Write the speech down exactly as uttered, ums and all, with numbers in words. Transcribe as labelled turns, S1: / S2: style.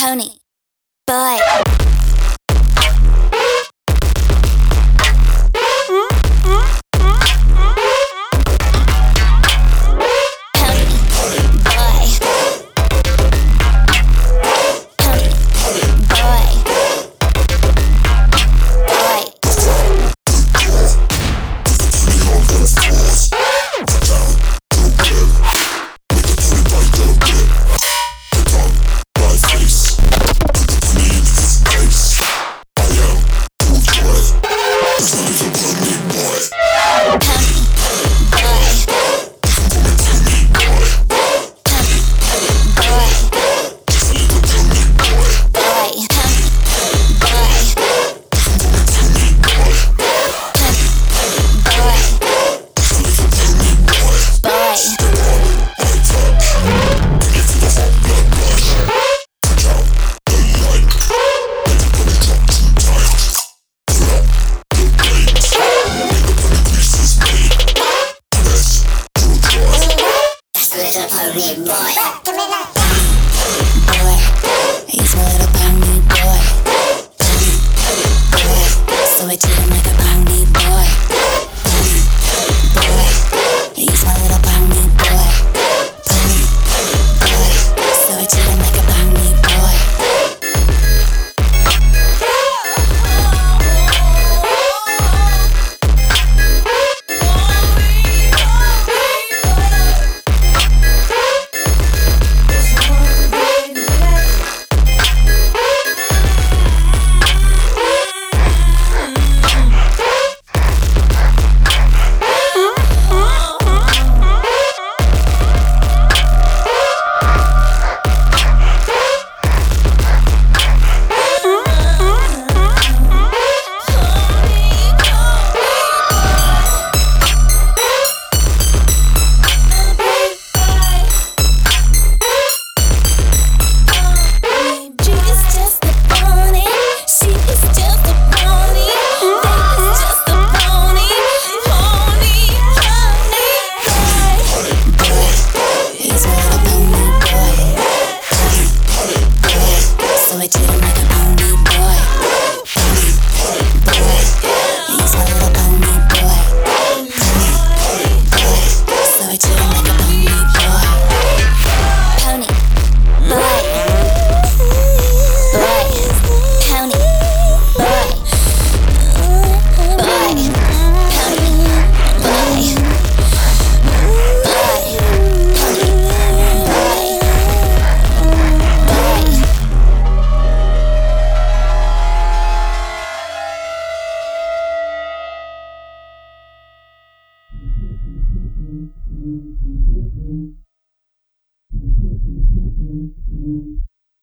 S1: Pony boy.
S2: Pony boy, boy, he's a little pony boy, pony boy, so I treat him like a pony boy, pony boy, he's a little pony boy, pony boy, so I treat him like a pony boy. So I treat him like a pony boy, pony boy, he's a little pony boy, pony boy, so I treat him like a pony boy.
S1: Pony boy, boy, pony boy, boy, pony boy, boy,
S2: Thank you.